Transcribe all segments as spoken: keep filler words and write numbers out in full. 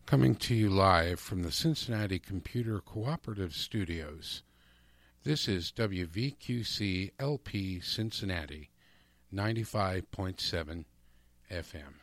coming to you live from the Cincinnati Computer Cooperative Studios. This is W V Q C L P Cincinnati, ninety-five point seven F M.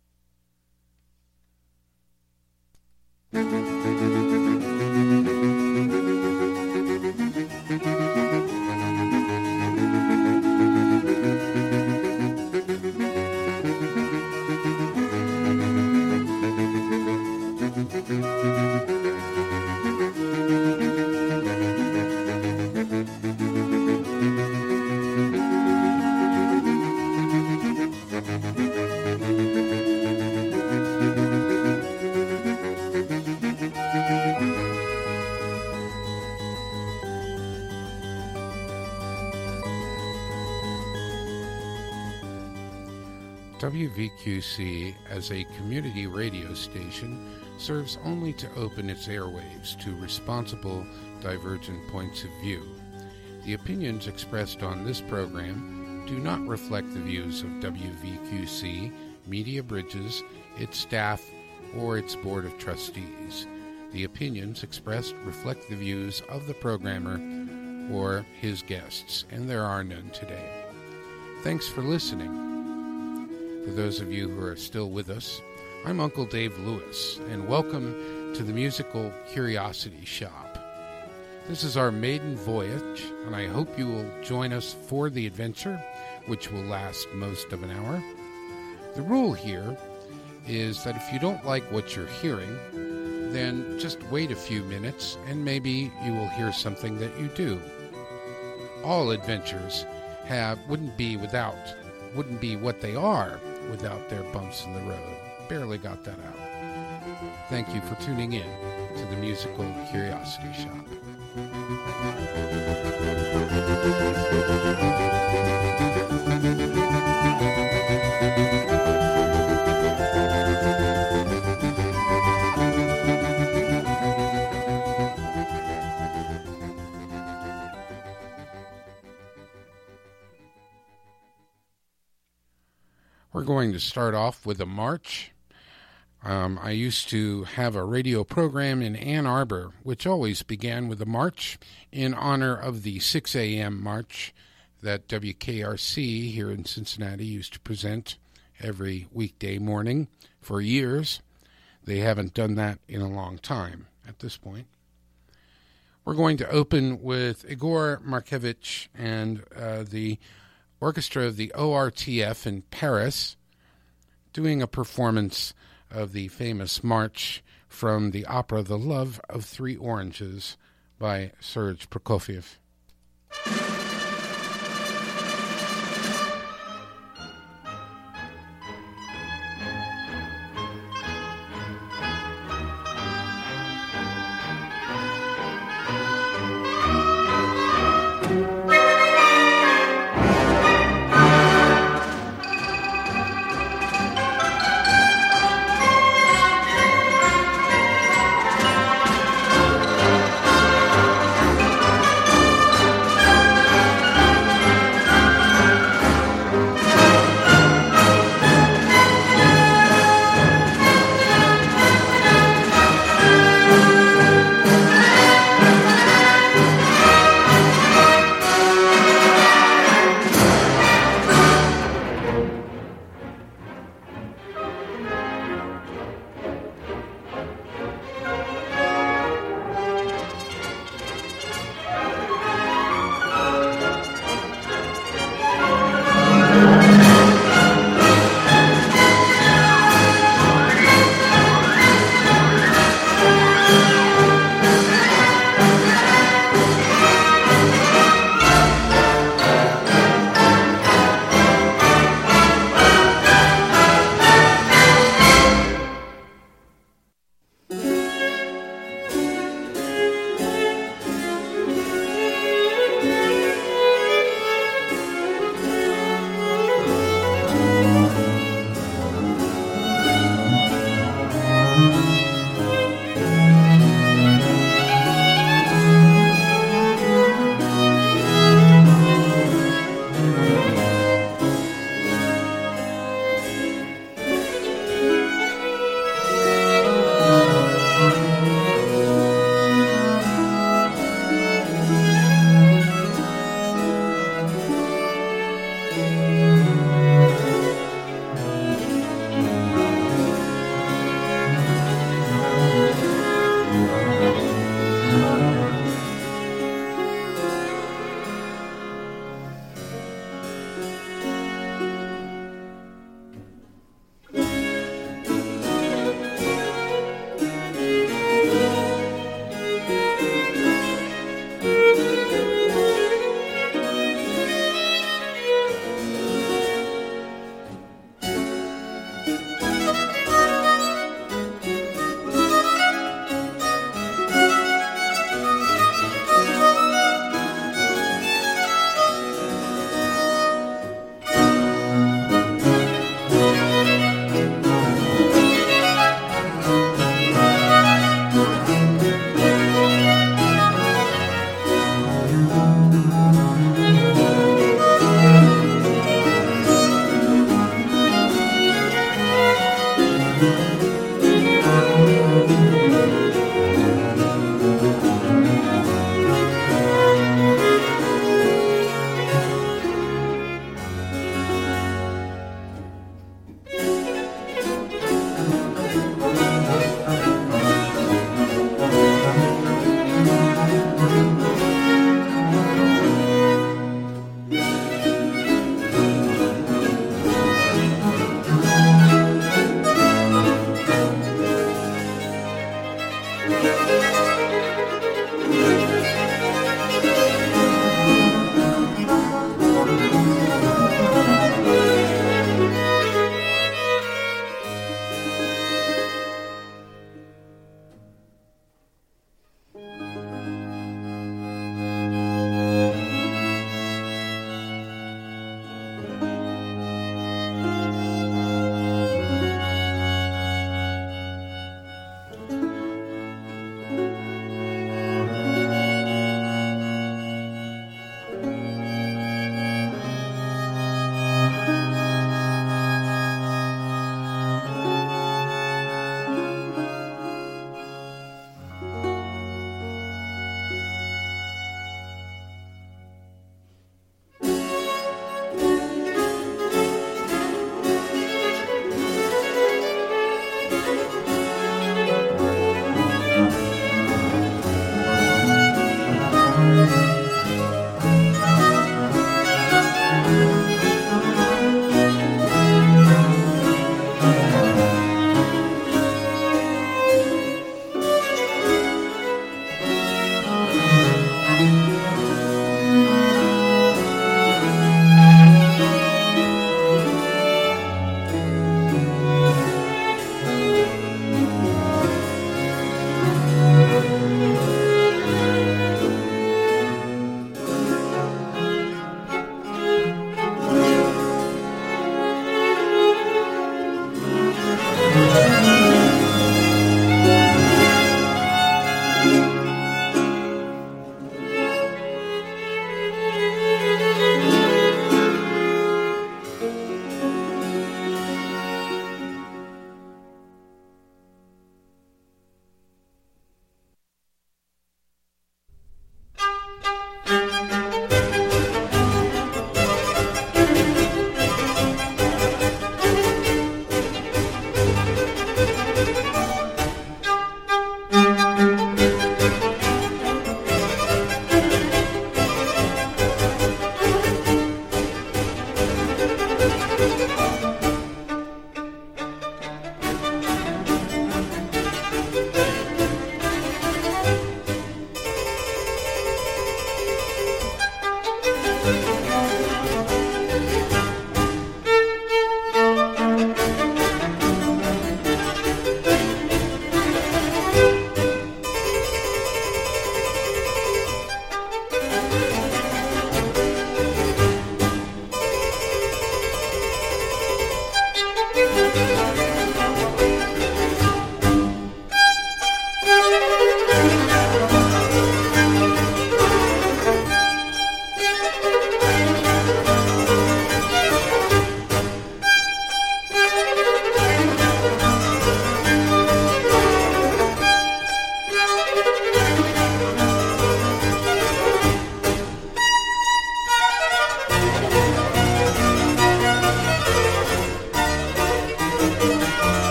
W V Q C, as a community radio station, serves only to open its airwaves to responsible, divergent points of view. The opinions expressed on this program do not reflect the views of W V Q C, Media Bridges, its staff, or its Board of Trustees. The opinions expressed reflect the views of the programmer or his guests, and there are none today. Thanks for listening. For those of you who are still with us, I'm Uncle Dave Lewis, and welcome to the Musical Curiosity Shop. This is our maiden voyage, and I hope you will join us for the adventure, which will last most of an hour. The rule here is that if you don't like what you're hearing, then just wait a few minutes, and maybe you will hear something that you do. All adventures have wouldn't be without, wouldn't be what they are without their bumps in the road. Barely got that out. Thank you for tuning in to the Musical Curiosity Shop. We're going to start off with a march. Um, I used to have a radio program in Ann Arbor, which always began with a march in honor of the six a.m. march that W K R C here in Cincinnati used to present every weekday morning for years. They haven't done that in a long time at this point. We're going to open with Igor Markevich and uh, the Orchestra of the O R T F in Paris, doing a performance of the famous march from the opera The Love of Three Oranges by Serge Prokofiev. Thank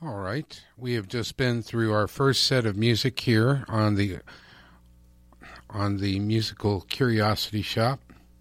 All right. We have just been through our first set of music here on the on the Musical Curiosity Shop.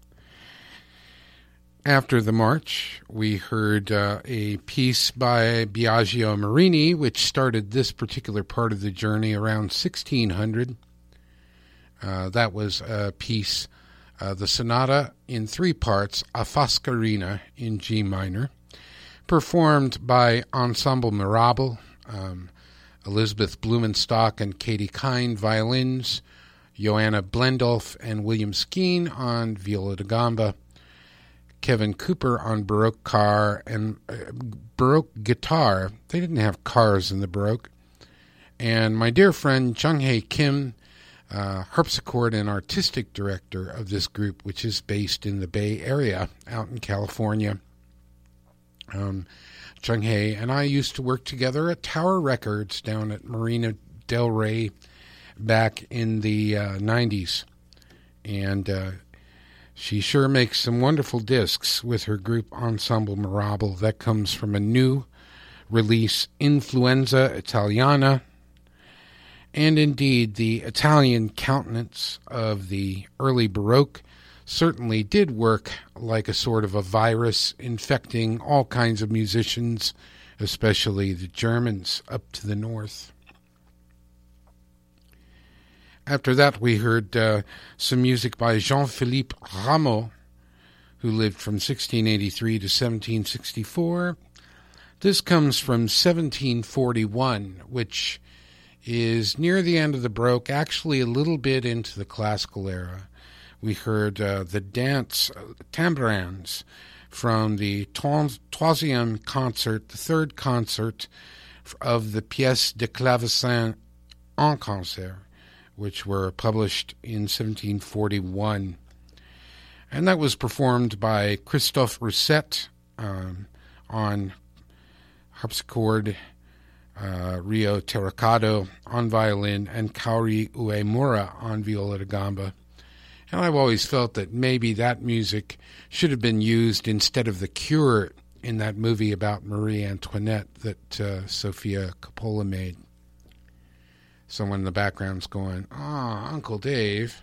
After the march, we heard uh, a piece by Biagio Marini, which started this particular part of the journey around sixteen hundred. Uh, that was a piece, uh, the sonata in three parts, A Foscarina in G minor, performed by Ensemble Mirabel, um, Elizabeth Blumenstock and Katie Kine violins, Joanna Blendolf and William Skeen on viola da gamba, Kevin Cooper on Baroque car and uh, Baroque guitar. They didn't have cars in the Baroque. And my dear friend Chung-Hae Kim, uh, harpsichord and artistic director of this group, which is based in the Bay Area out in California. Um, Chung-Hae and I used to work together at Tower Records down at Marina Del Rey back in the uh, nineties. And uh, she sure makes some wonderful discs with her group Ensemble Mirabel. That comes from a new release, Influenza Italiana. And indeed, the Italian countenance of the early Baroque certainly did work like a sort of a virus, infecting all kinds of musicians, especially the Germans up to the north. After that, we heard uh, some music by Jean-Philippe Rameau, who lived from sixteen eighty-three to seventeen sixty-four. This comes from seventeen forty-one, which is near the end of the Baroque, actually a little bit into the classical era. We heard uh, the dance uh, tambourins from the troisième concert, the third concert of the Pièces de Clavecin en Concert, which were published in seventeen forty-one. And that was performed by Christophe Rousset um, on harpsichord, uh, Rio Terracado on violin, and Kaori Uemura on viola da gamba. And I've always felt that maybe that music should have been used instead of the Cure in that movie about Marie Antoinette that uh, Sofia Coppola made. Someone in the background's going, "Ah, Uncle Dave."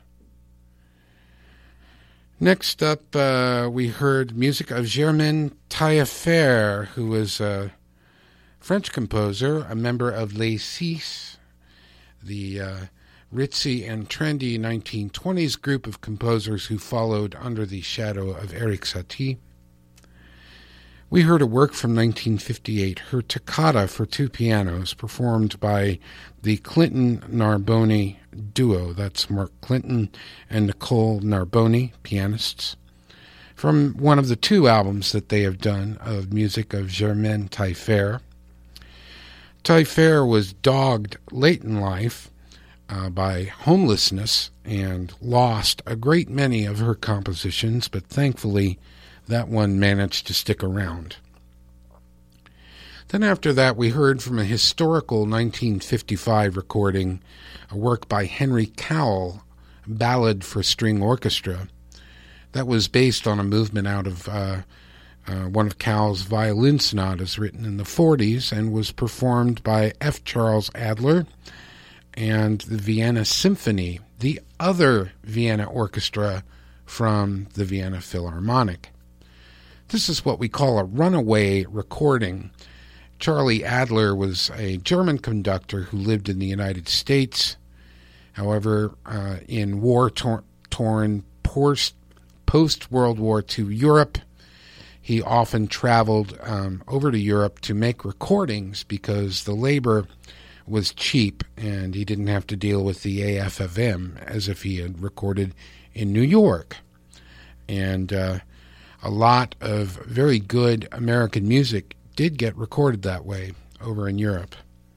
Next up, uh, we heard music of Germaine Taillefer, who was a French composer, a member of Les Six, the uh, ritzy and trendy nineteen twenties group of composers who followed under the shadow of Erik Satie. We heard a work from nineteen fifty-eight, her Toccata for two pianos, performed by the Clinton-Narboni duo. That's Mark Clinton and Nicole Narboni, pianists, from one of the two albums that they have done of music of Germaine Taillefer. Taillefer was dogged late in life uh, by homelessness and lost a great many of her compositions, but thankfully that one managed to stick around. Then after that, we heard from a historical nineteen fifty-five recording, a work by Henry Cowell, Ballad for String Orchestra. That was based on a movement out of uh, uh, one of Cowell's violin sonatas written in the forties and was performed by F. Charles Adler and the Vienna Symphony, the other Vienna orchestra from the Vienna Philharmonic. This is what we call a runaway recording. Charlie Adler was a German conductor who lived in the United States. However, uh, in war-torn post-World War Two Europe, he often traveled um, over to Europe to make recordings because the labor was cheap and he didn't have to deal with the A F F M as if he had recorded in New York. And uh, a lot of very good American music did get recorded that way over in Europe.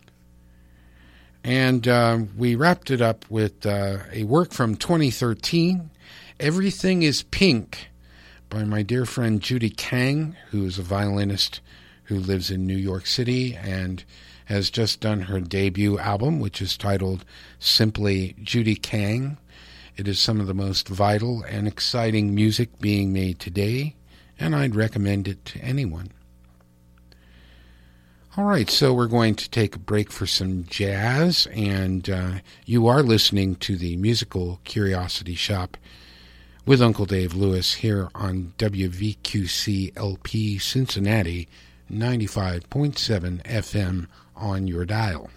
And uh, we wrapped it up with uh, a work from twenty thirteen, Everything is Pink, by my dear friend Judy Kang, who is a violinist who lives in New York City and has just done her debut album, which is titled simply Judy Kang. It is some of the most vital and exciting music being made today, and I'd recommend it to anyone. All right, so we're going to take a break for some jazz, and uh, you are listening to the Musical Curiosity Shop with Uncle Dave Lewis here on W V Q C L P Cincinnati, ninety-five point seven F M on your dial.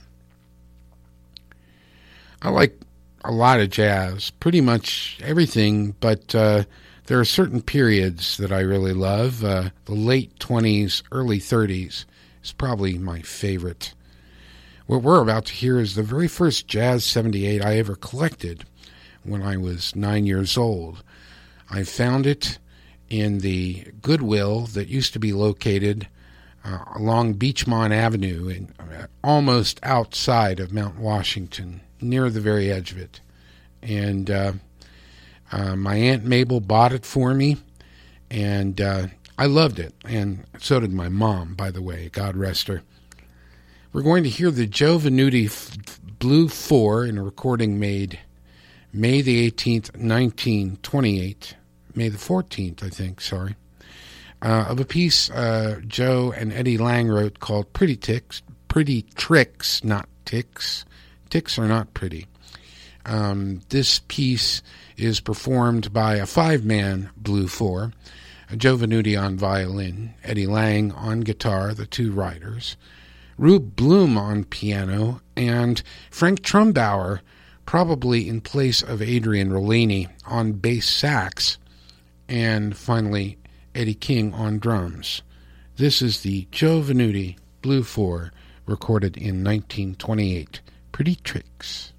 I like a lot of jazz, pretty much everything, but uh, there are certain periods that I really love. Uh, the late twenties, early thirties is probably my favorite. What we're about to hear is the very first Jazz seventy-eight I ever collected when I was nine years old. I found it in the Goodwill that used to be located uh, along Beachmont Avenue, in, uh, almost outside of Mount Washington, near the very edge of it. And uh, uh, my Aunt Mabel bought it for me, and uh, I loved it, and so did my mom, by the way, God rest her. We're going to hear the Joe Venuti F- Blue four in a recording made May the eighteenth, nineteen twenty-eight, May the fourteenth, I think, sorry, uh, of a piece uh, Joe and Eddie Lang wrote called Pretty Ticks, Pretty Tricks, not Ticks. Ticks are not pretty. Um, this piece is performed by a five-man Blue four, Joe Venuti on violin, Eddie Lang on guitar, the two writers, Rube Bloom on piano, and Frank Trumbauer, probably in place of Adrian Rollini, on bass sax, and finally Eddie King on drums. This is the Joe Venuti Blue four, recorded in nineteen twenty-eight. Pretty Tricks.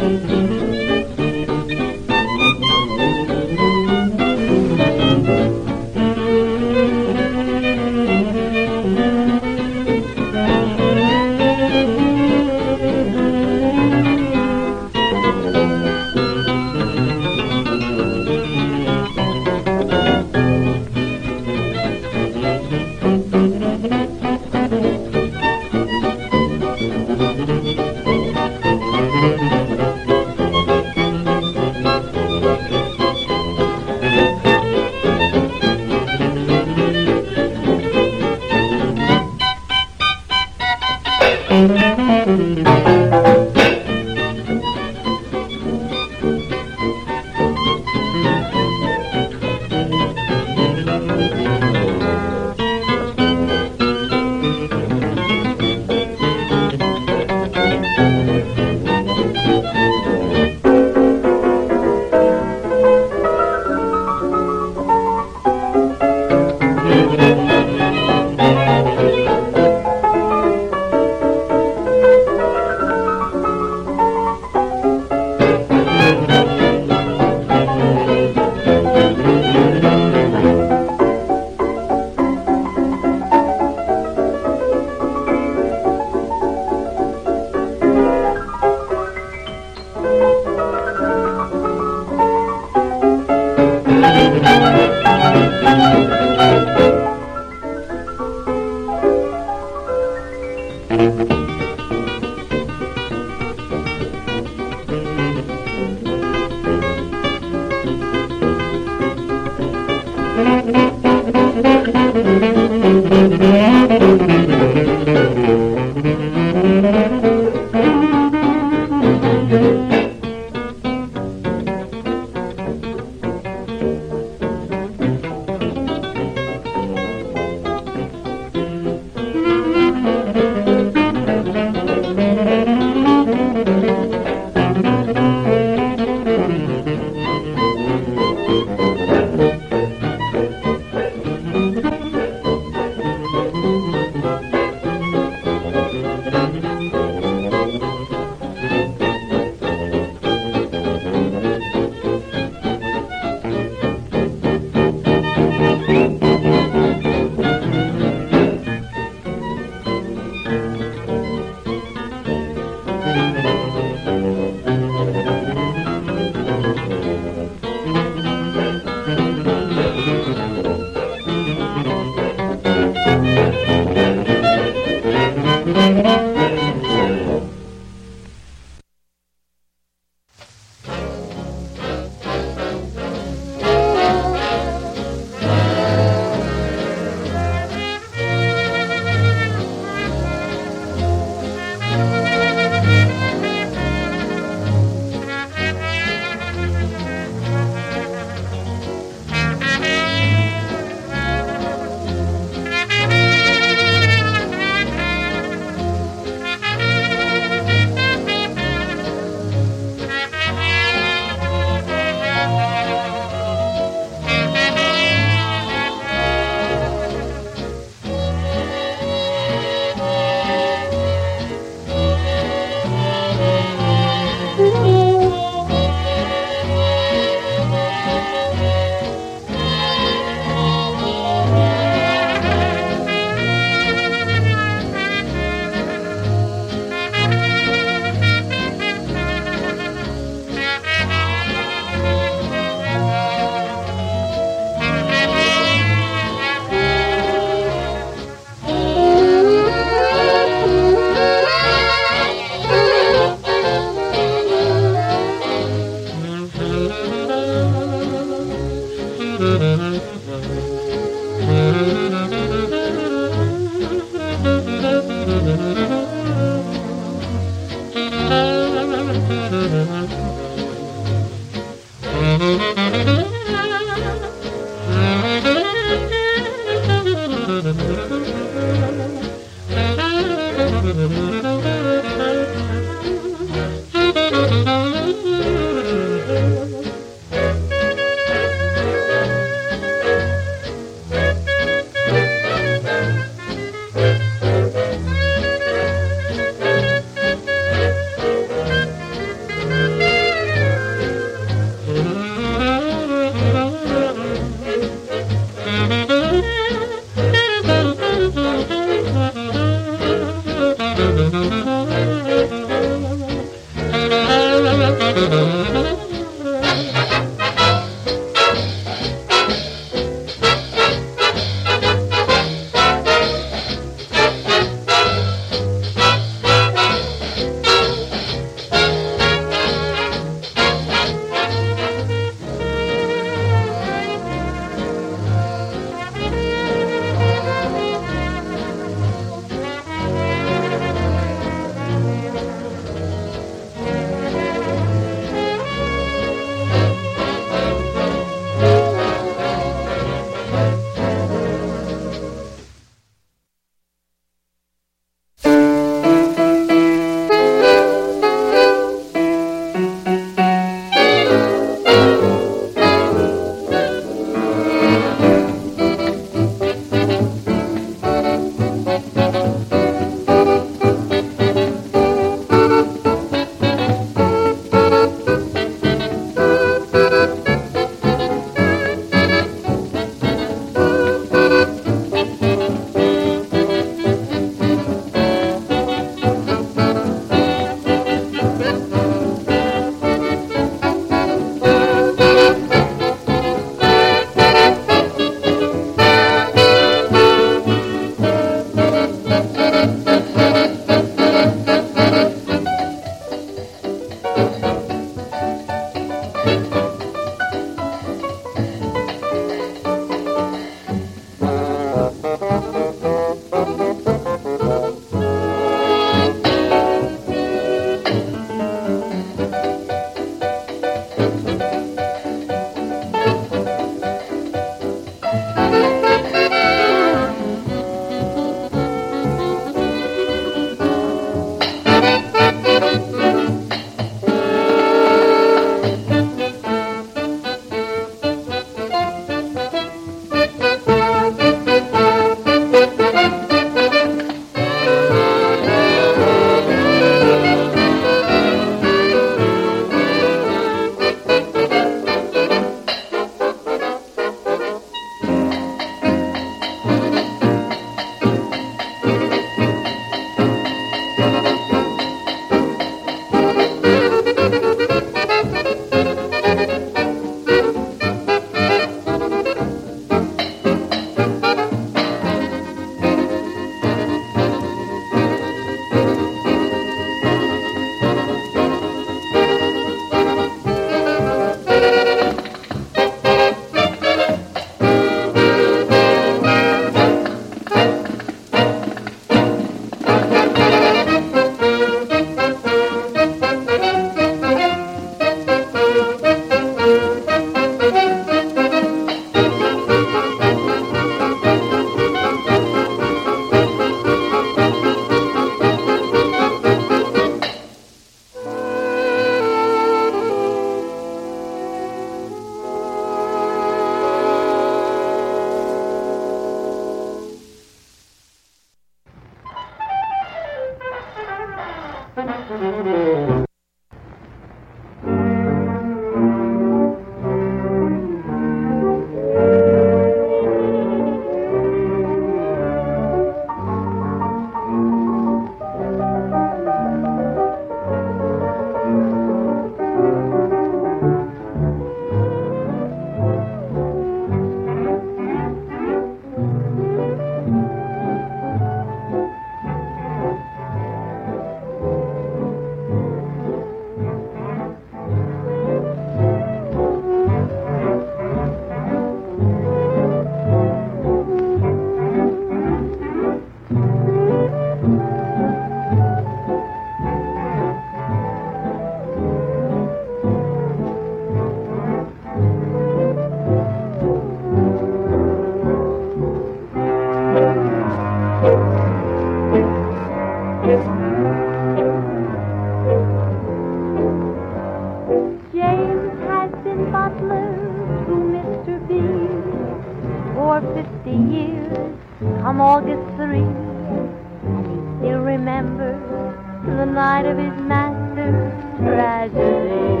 come August three, and he still remembers the night of his master's tragedy.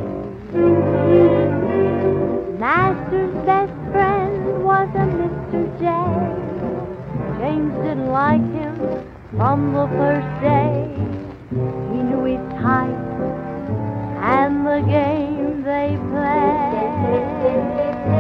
Master's best friend was a Mister J. James didn't like him from the first day. He knew his type and the game they played.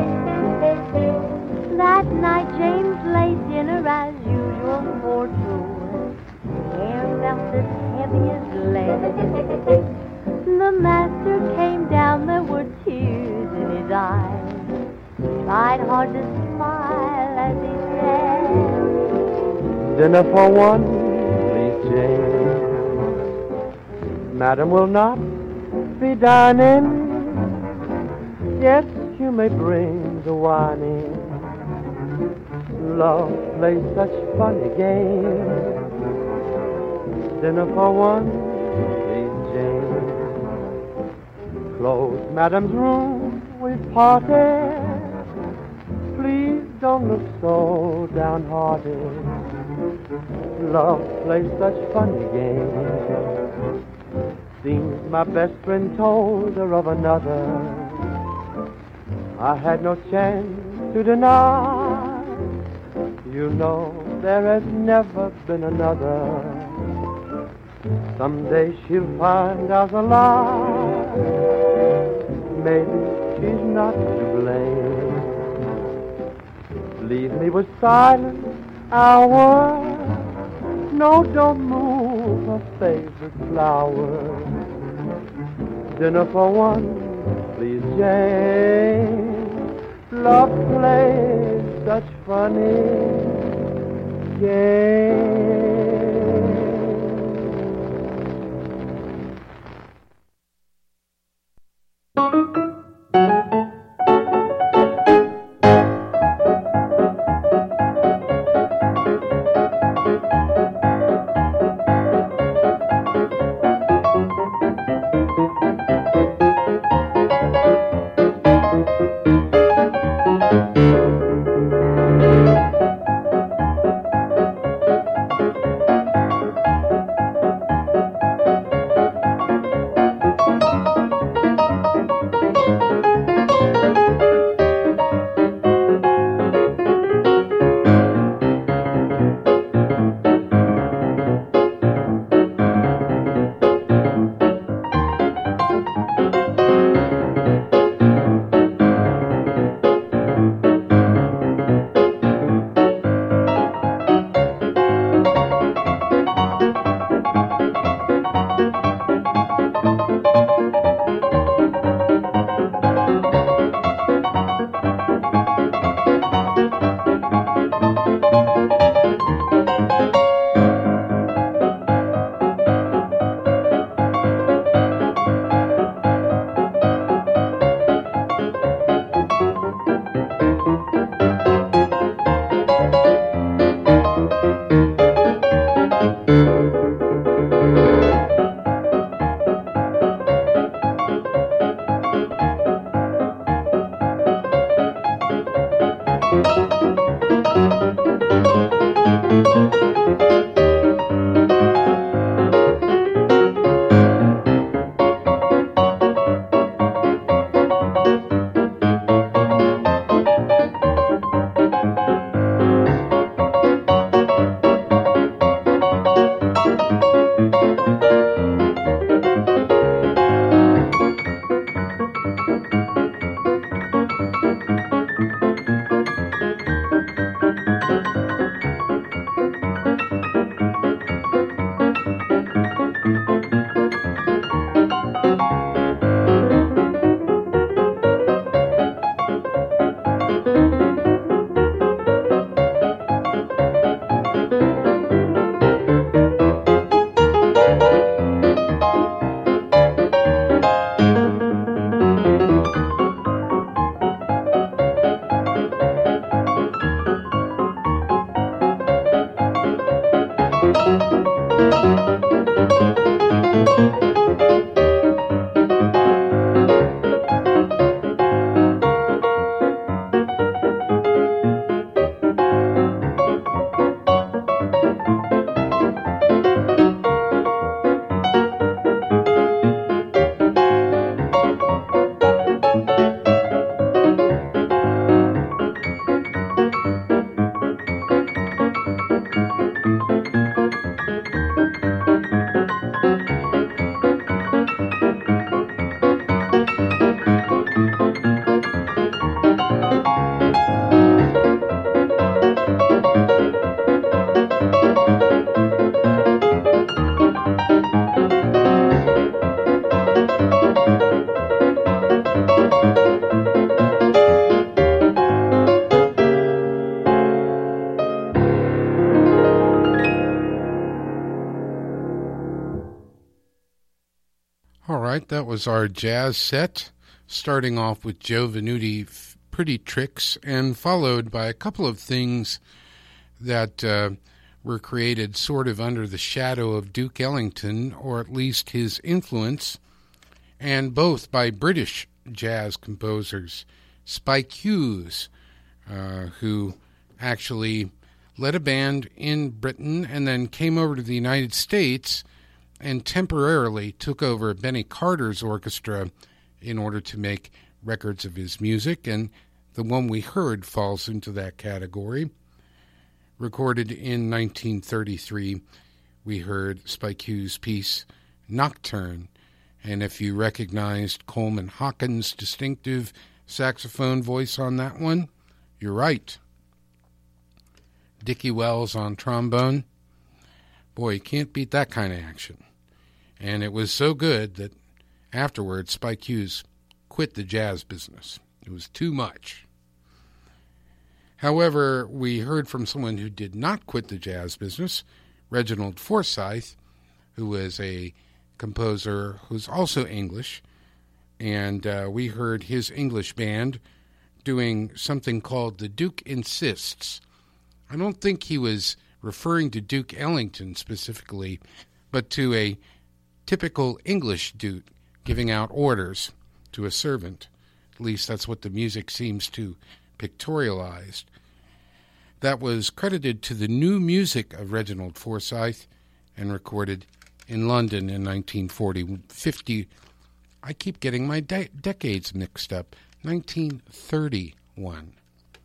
That night James lay dinner as usual for two. Hair felt as heavy as lead. The master came down, there were tears in his eyes. He tried hard to smile as he said, dinner for one, please, James. Madam will not be dining. Yes, you may bring the wine in. Love plays such funny games. Dinner for one, please, James. Close Madam's room, we've parted. Please don't look so downhearted. Love plays such funny games. Seems my best friend told her of another. I had no chance to deny. You know there has never been another. Someday she'll find out a lie. Maybe she's not to blame. Leave me with silent hours. No, don't move her favorite flower. Dinner for one, please, Jane. Love plays such funny games. That was our jazz set, starting off with Joe Venuti, Pretty Tricks, and followed by a couple of things that uh, were created sort of under the shadow of Duke Ellington, or at least his influence, and both by British jazz composers, Spike Hughes, uh, who actually led a band in Britain and then came over to the United States and temporarily took over Benny Carter's orchestra in order to make records of his music, and the one we heard falls into that category. Recorded in nineteen thirty-three, we heard Spike Hughes' piece, Nocturne, and if you recognized Coleman Hawkins' distinctive saxophone voice on that one, you're right. Dickie Wells on trombone. Boy, you can't beat that kind of action. And it was so good that afterwards Spike Hughes quit the jazz business. It was too much. However, we heard from someone who did not quit the jazz business, Reginald Forsyth, who was a composer who's also English, and uh, we heard his English band doing something called The Duke Insists. I don't think he was referring to Duke Ellington specifically, but to a typical English Duke giving out orders to a servant. At least that's what the music seems to pictorialize. That was credited to the new music of Reginald Forsyth and recorded in London in nineteen forty. fifty, I keep getting my de- decades mixed up. nineteen thirty-one.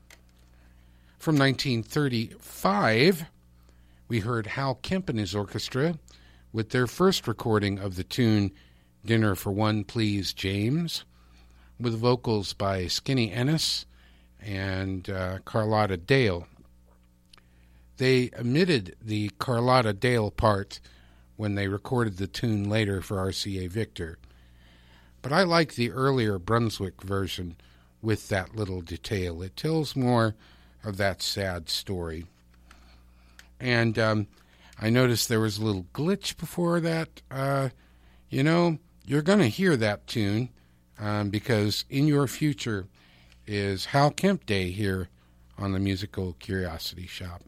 From nineteen thirty-five, we heard Hal Kemp and his orchestra with their first recording of the tune Dinner for One, Please, James, with vocals by Skinny Ennis and uh, Carlotta Dale. They omitted the Carlotta Dale part when they recorded the tune later for R C A Victor. But I like the earlier Brunswick version with that little detail. It tells more of that sad story. And um, I noticed there was a little glitch before that. Uh, you know, you're going to hear that tune um, because in your future is Hal Kemp Day here on the Musical Curiosity Shop.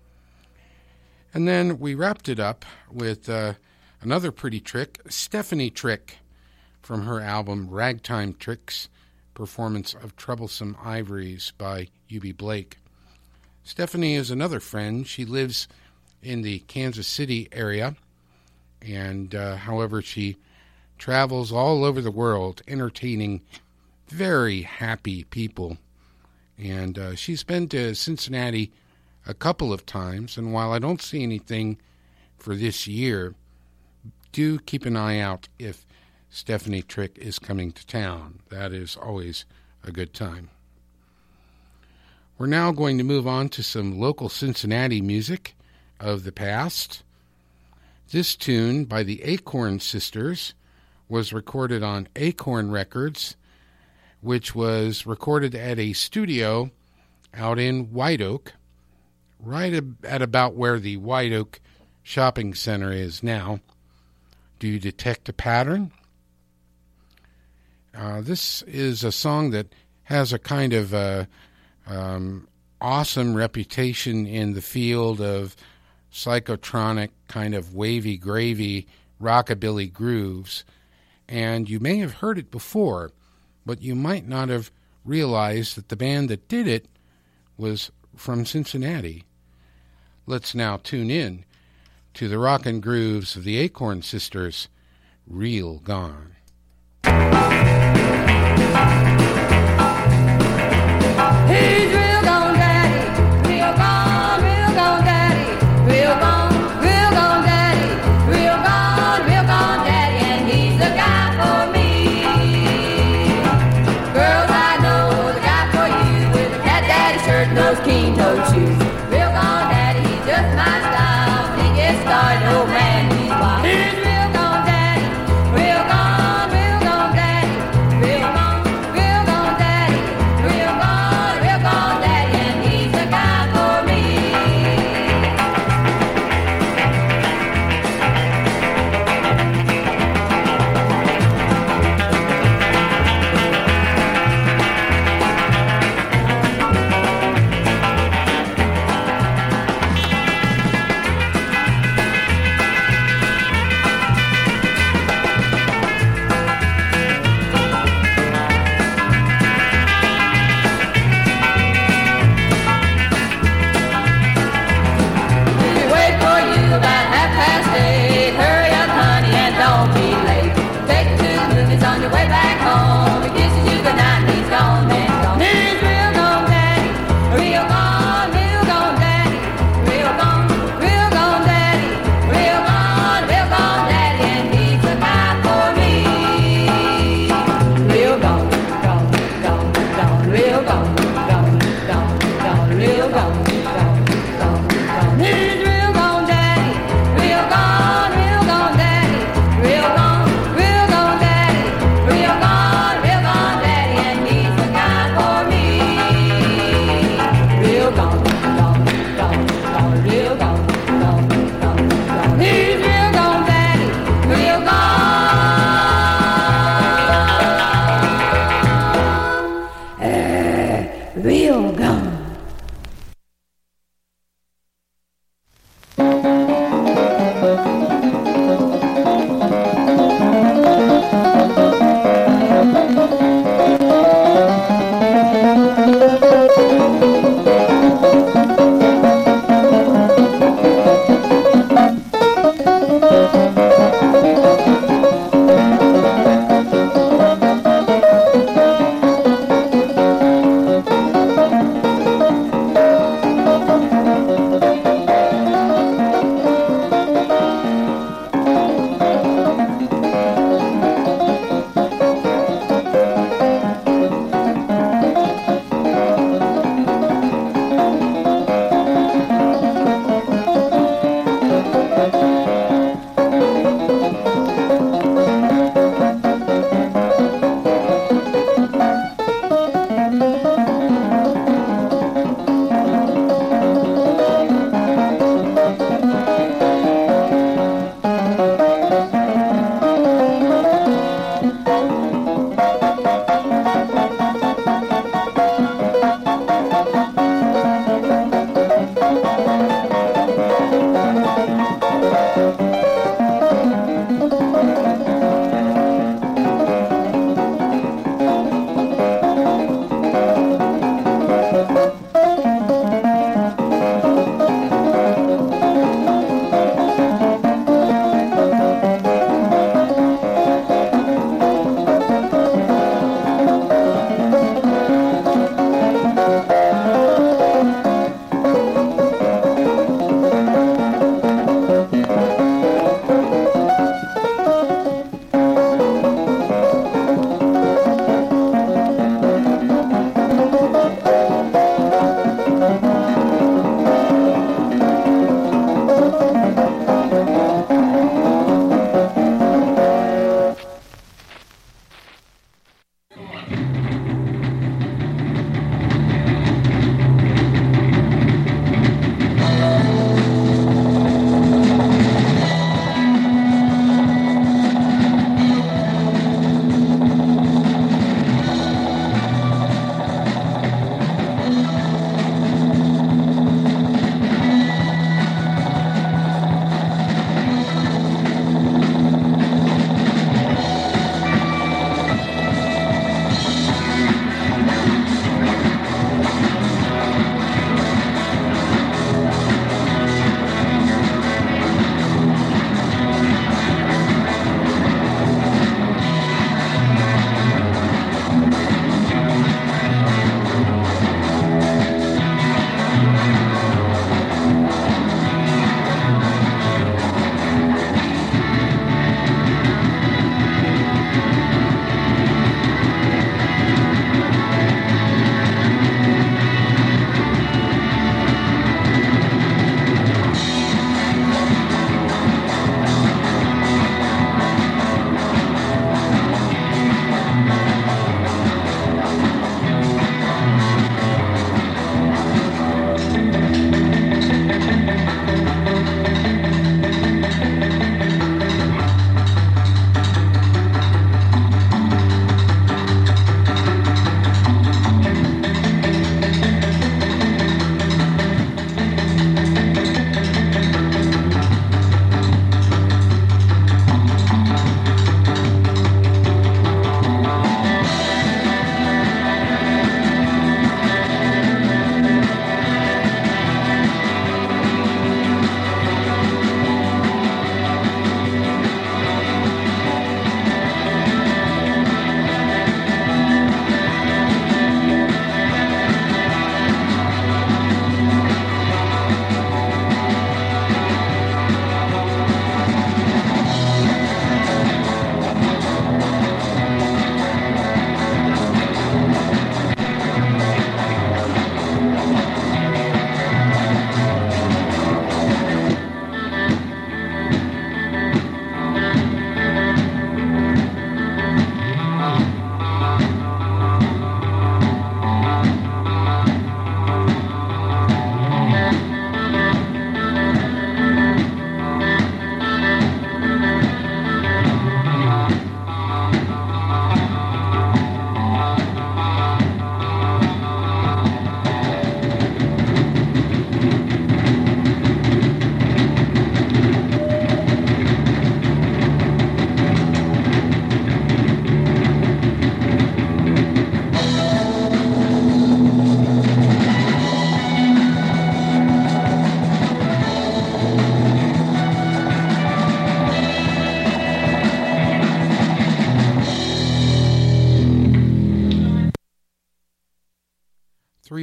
And then we wrapped it up with uh, another pretty trick, Stephanie Trick, from her album Ragtime Tricks, performance of Troublesome Ivories by U B Blake. Stephanie is another friend. She lives in the Kansas City area, and uh, however, she travels all over the world entertaining very happy people. And uh, she's been to Cincinnati a couple of times, and while I don't see anything for this year, do keep an eye out if Stephanie Trick is coming to town. That is always a good time. We're now going to move on to some local Cincinnati music of the past. This tune by the Acorn Sisters was recorded on Acorn Records, which was recorded at a studio out in White Oak, right at about where the White Oak Shopping Center is now. Do you detect a pattern? Uh, this is a song that has a kind of uh, um, awesome reputation in the field of psychotronic, kind of wavy gravy, rockabilly grooves. And you may have heard it before, but you might not have realized that the band that did it was from Cincinnati. Let's now tune in to the rockin' grooves of the Acorn Sisters, Real Gone. He's real gone, daddy, real gone, real gone, daddy, real gone, real gone, daddy, real gone, real gone, daddy, and he's the guy for me. Girls, I know the guy for you with a cat daddy shirt and those keen-toed shoes. Real gone.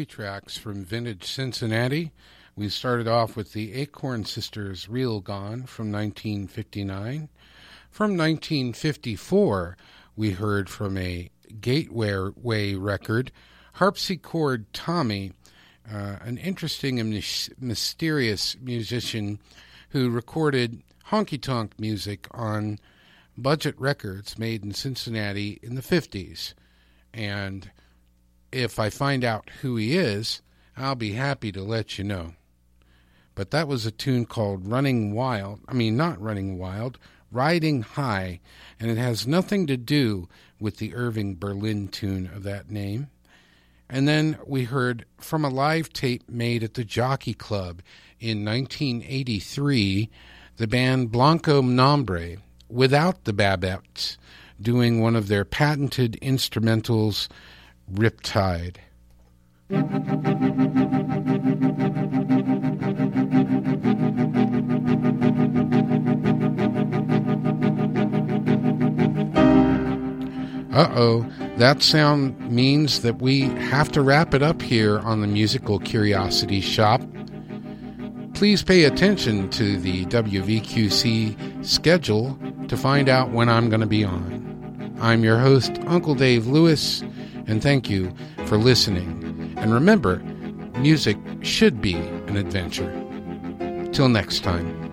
tracks from vintage Cincinnati. We started off with the Acorn Sisters' Real Gone from nineteen fifty-nine. From nineteen fifty-four, we heard from a Gateway record, Harpsichord Tommy, uh, an interesting and mysterious musician who recorded honky-tonk music on budget records made in Cincinnati in the fifties. And if I find out who he is, I'll be happy to let you know. But that was a tune called Running Wild. I mean, not Running Wild, Riding High. And it has nothing to do with the Irving Berlin tune of that name. And then we heard from a live tape made at the Jockey Club in nineteen eighty-three, the band Blanco Nombre, without the Babettes, doing one of their patented instrumentals, Riptide. Uh-oh, that sound means that we have to wrap it up here on the Musical Curiosity Shop. Please pay attention to the W V Q C schedule to find out when I'm going to be on. I'm your host, Uncle Dave Lewis, and thank you for listening. And remember, music should be an adventure. Till next time.